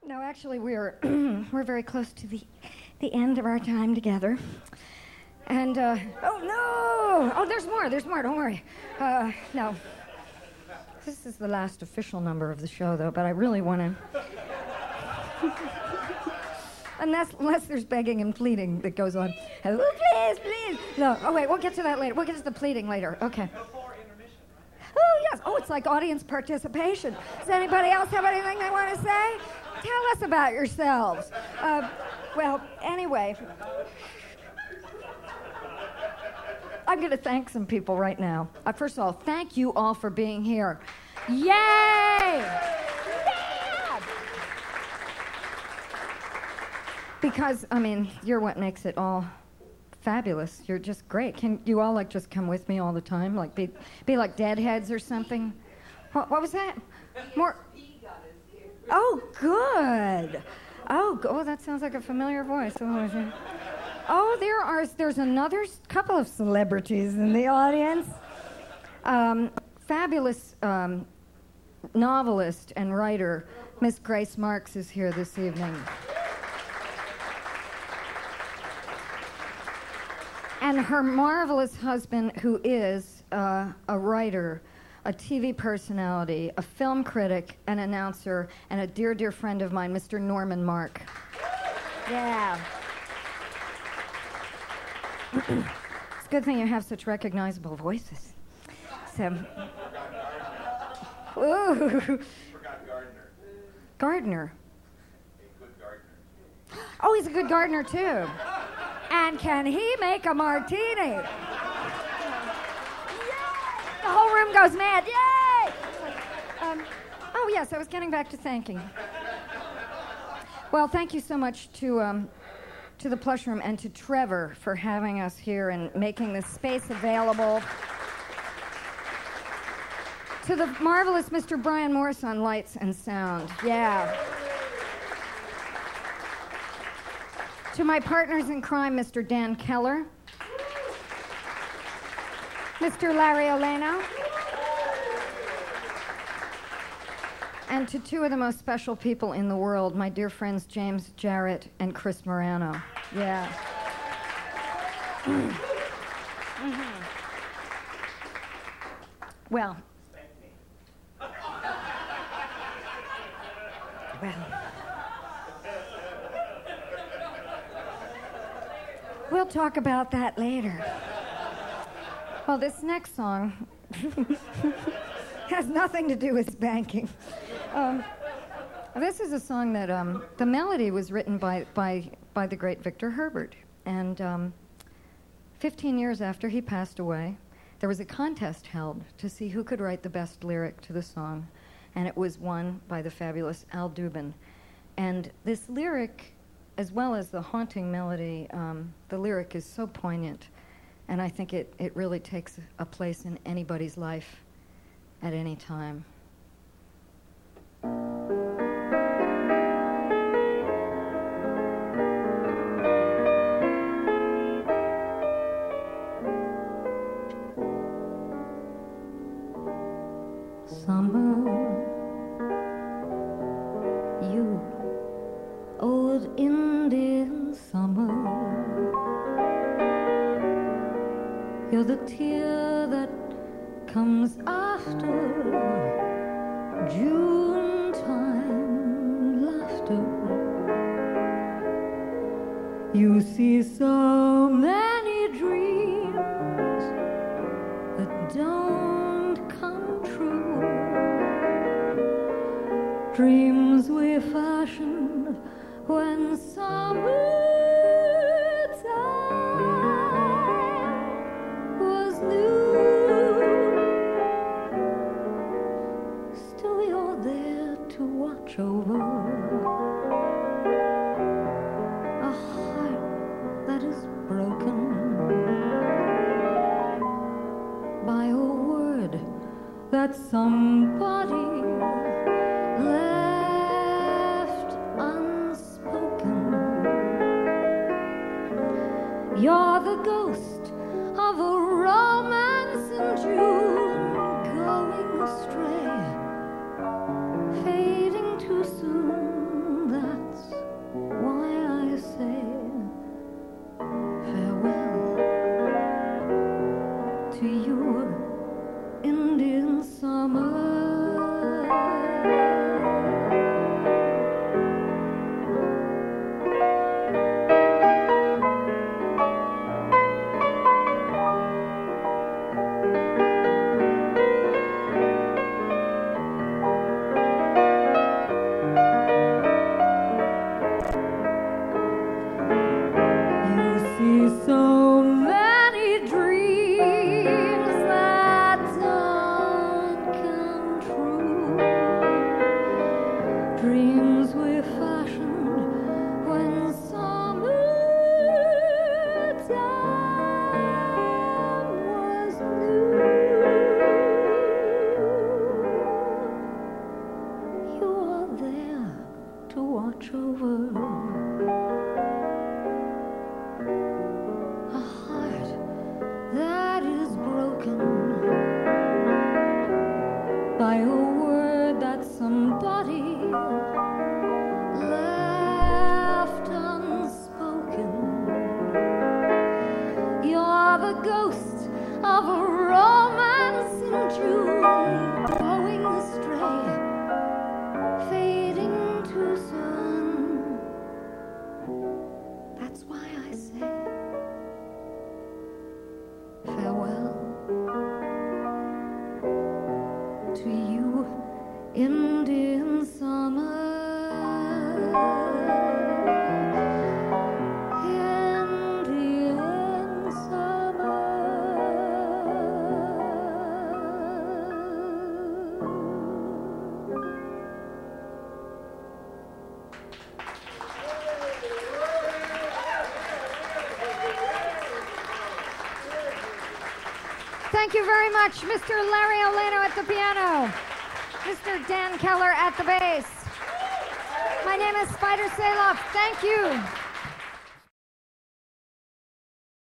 No, actually, we're we're very close to the end of our time together. And oh no! Oh, there's more. Don't worry. No, this is the last official number of the show, though. But I really want to. Unless there's begging and pleading that goes on. Oh, please. No. Oh wait, we'll get to that later. We'll get to the pleading later. Okay. Oh yes. Oh, it's like audience participation. Does anybody else have anything they want to say? Tell us about yourselves. Well, anyway, I'm going to thank some people right now. First of all, thank you all for being here. Yay! Yeah! Because, I mean, you're what makes it all fabulous. You're just great. Can you all, like, just come with me all the time? Like, be like deadheads or something? What was that? More... Oh, good. Oh, that sounds like a familiar voice. Oh, there's another couple of celebrities in the audience. Fabulous novelist and writer, Miss Grace Marks is here this evening. And her marvelous husband, who is a writer, a TV personality, a film critic, an announcer, and a dear, dear friend of mine, Mr. Norman Mark. Yeah. It's a good thing you have such recognizable voices. So. Ooh. Forgot Gardner. Gardner. A good gardener. Oh, he's a good gardener, too. And can he make a martini? The whole room goes mad. Yay! Oh, yes, I was getting back to thanking. Well, thank you so much to the Plush Room and to Trevor for having us here and making this space available. To the marvelous Mr. Brian Morris on lights and sound. Yeah. To my partners in crime, Mr. Dan Keller. Mr. Larry Oleno. And to two of the most special people in the world, my dear friends James Jarrett and Chris Morano. Yeah. Mm-hmm. Well. We'll talk about that later. Well, this next song has nothing to do with spanking. This is a song that the melody was written by the great Victor Herbert. And 15 years after he passed away, there was a contest held to see who could write the best lyric to the song. And it was won by the fabulous Al Dubin. And this lyric, as well as the haunting melody, the lyric is so poignant. And I think it really takes a place in anybody's life at any time. Summer, you old Indian summer, you're the tear that comes after June time laughter. You see so many dreams that don't come true, dreams we fashioned when summertime was new. Still you're there to watch over a heart that is broken by a word that somebody left unspoken. You're the ghost of a romance in June, going astray, fading too soon. dreams we fashioned when summertime was new. You are there to watch over a heart that is broken by a word that somebody left unspoken. You're the ghost of a romance in June, going astray, fading too soon. That's why I say farewell to you, Indian summer. Indian summer. Thank you very much, Mr. Larry Oleno at the piano, Mr. Dan Keller at the bass. My name is Spider Saloff. Thank you.